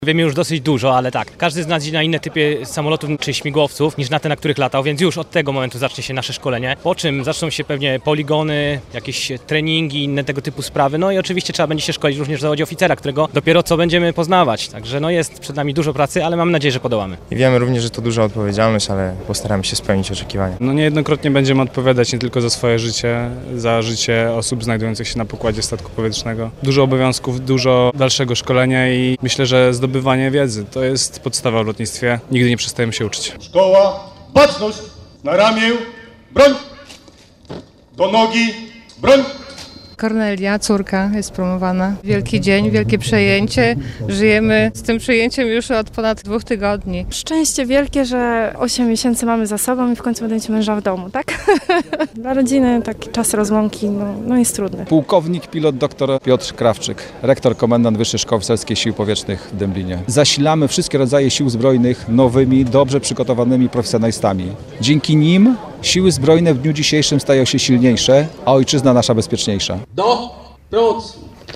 Wiemy już dosyć dużo, ale tak, każdy z nas idzie na inne typy samolotów czy śmigłowców niż na te, na których latał, więc już od tego momentu zacznie się nasze szkolenie, po czym zaczną się pewnie poligony, jakieś treningi, inne tego typu sprawy, no i oczywiście trzeba będzie się szkolić również w zawodzie oficera, którego dopiero co będziemy poznawać, także no jest przed nami dużo pracy, ale mam nadzieję, że podołamy. I wiemy również, że to duża odpowiedzialność, ale postaramy się spełnić oczekiwania. No niejednokrotnie będziemy odpowiadać nie tylko za swoje życie, za życie osób znajdujących się na pokładzie statku powietrznego. Dużo obowiązków, dużo dalszego szkolenia i myślę, że zdobywanie wiedzy to jest podstawa w lotnictwie. Nigdy nie przestajemy się uczyć. Szkoła, baczność, na ramię, broń, do nogi, broń. Kornelia, córka, jest promowana. Wielki dzień, wielkie przejęcie. Żyjemy z tym przejęciem już od ponad 2 tygodni. Szczęście wielkie, że 8 miesięcy mamy za sobą i w końcu będę mieć męża w domu, tak? Dla rodziny taki czas rozłąki no jest trudny. Pułkownik, pilot dr Piotr Krawczyk, rektor, komendant Wyższej Szkoły Oficerskiej Sił Powietrznych w Dęblinie. Zasilamy wszystkie rodzaje sił zbrojnych nowymi, dobrze przygotowanymi profesjonalistami. Dzięki nim siły zbrojne w dniu dzisiejszym stają się silniejsze, a ojczyzna nasza bezpieczniejsza. Do promocji.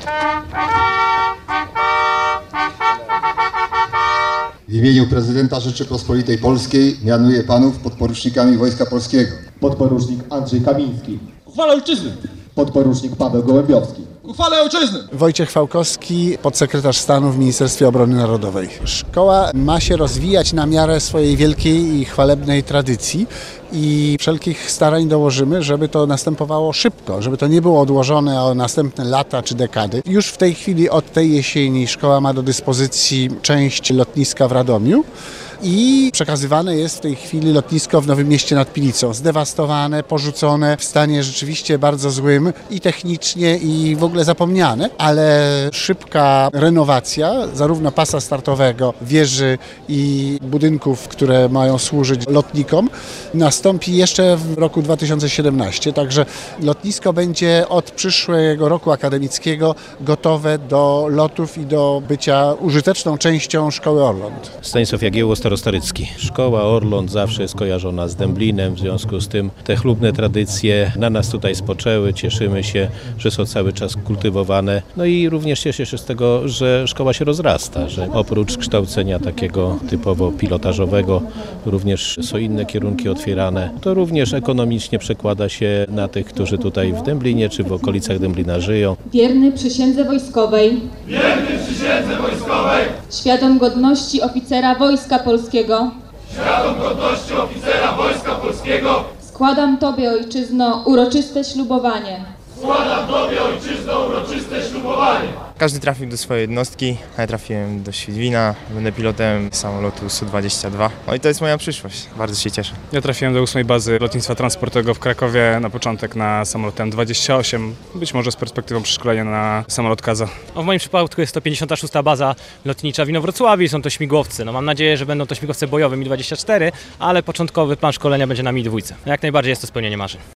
W imieniu prezydenta Rzeczypospolitej Polskiej mianuję panów podporucznikami Wojska Polskiego. Podporucznik Andrzej Kamiński. Ku chwale ojczyzny. Podporucznik Paweł Gołębiowski. Ku chwale ojczyzny. Wojciech Fałkowski, podsekretarz stanu w Ministerstwie Obrony Narodowej. Szkoła ma się rozwijać na miarę swojej wielkiej i chwalebnej tradycji i wszelkich starań dołożymy, żeby to następowało szybko, żeby to nie było odłożone o następne lata czy dekady. Już w tej chwili od tej jesieni szkoła ma do dyspozycji część lotniska w Radomiu i przekazywane jest w tej chwili lotnisko w Nowym Mieście nad Pilicą. Zdewastowane, porzucone, w stanie rzeczywiście bardzo złym i technicznie i w ogóle zapomniane, ale szybka renowacja zarówno pasa startowego, wieży i budynków, które mają służyć lotnikom, nastąpi jeszcze w roku 2017, także lotnisko będzie od przyszłego roku akademickiego gotowe do lotów i do bycia użyteczną częścią Szkoły Orląt. Stanisław Jagiełło, Starostorycki. Szkoła Orląt zawsze jest kojarzona z Dęblinem, w związku z tym te chlubne tradycje na nas tutaj spoczęły, cieszymy się, że są cały czas kultywowane. No i również cieszę się z tego, że szkoła się rozrasta, że oprócz kształcenia takiego typowo pilotażowego również są inne kierunki otwierane. To również ekonomicznie przekłada się na tych, którzy tutaj w Dęblinie czy w okolicach Dęblina żyją. Wierny przysiędze wojskowej. Wierny przysiędze wojskowej. Świadom godności oficera Wojska Polskiego. Świadom godności oficera Wojska Polskiego. Składam Tobie, ojczyzno, uroczyste ślubowanie. Składam Tobie, ojczyzno, uroczyste ślubowanie. Każdy trafił do swojej jednostki, ja trafiłem do Świdwina, będę pilotem samolotu Su-22. No i to jest moja przyszłość, bardzo się cieszę. Ja trafiłem do 8. bazy lotnictwa transportowego w Krakowie na początek na samolot M28, być może z perspektywą przeszkolenia na samolot Kaza. No w moim przypadku jest to 56. baza lotnicza w Inowrocławiu i są to śmigłowce. No mam nadzieję, że będą to śmigłowce bojowe Mi-24, ale początkowy plan szkolenia będzie na Mi-2. Jak najbardziej jest to spełnienie marzeń.